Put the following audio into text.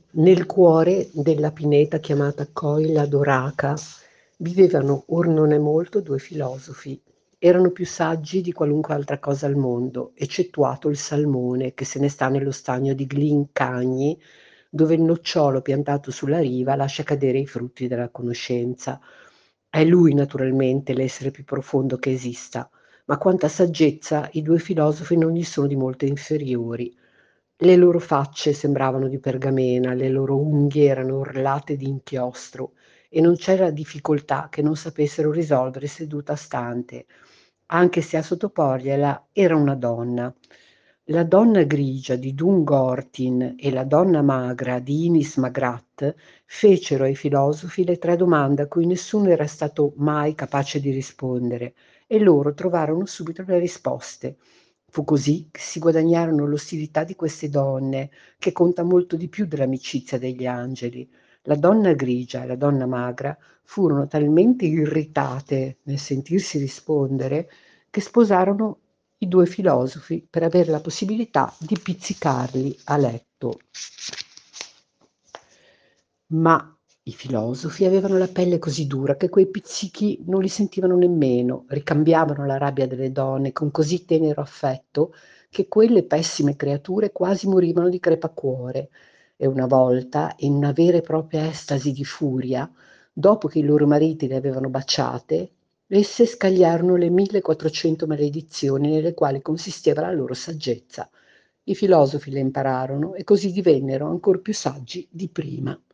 Nel cuore della pineta chiamata Coila d'Oraca vivevano, or non è molto, due filosofi. Erano più saggi di qualunque altra cosa al mondo, eccettuato il salmone che se ne sta nello stagno di Glincagni, dove il nocciolo piantato sulla riva lascia cadere i frutti della conoscenza. È lui naturalmente l'essere più profondo che esista, ma quanta saggezza i due filosofi non gli sono di molto inferiori. Le loro facce sembravano di pergamena, le loro unghie erano orlate di inchiostro e non c'era difficoltà che non sapessero risolvere seduta stante, anche se a sottoporgliela era una donna. La donna grigia di Dungortin e la donna magra di Inis Magrat fecero ai filosofi le tre domande a cui nessuno era stato mai capace di rispondere e loro trovarono subito le risposte. Fu così che si guadagnarono l'ostilità di queste donne, che conta molto di più dell'amicizia degli angeli. La donna grigia e la donna magra furono talmente irritate nel sentirsi rispondere che sposarono i due filosofi per avere la possibilità di pizzicarli a letto. Ma i filosofi avevano la pelle così dura che quei pizzichi non li sentivano nemmeno, ricambiavano la rabbia delle donne con così tenero affetto che quelle pessime creature quasi morivano di crepacuore. E una volta, in una vera e propria estasi di furia, dopo che i loro mariti le avevano baciate, esse scagliarono le 1400 maledizioni nelle quali consisteva la loro saggezza. I filosofi le impararono e così divennero ancor più saggi di prima.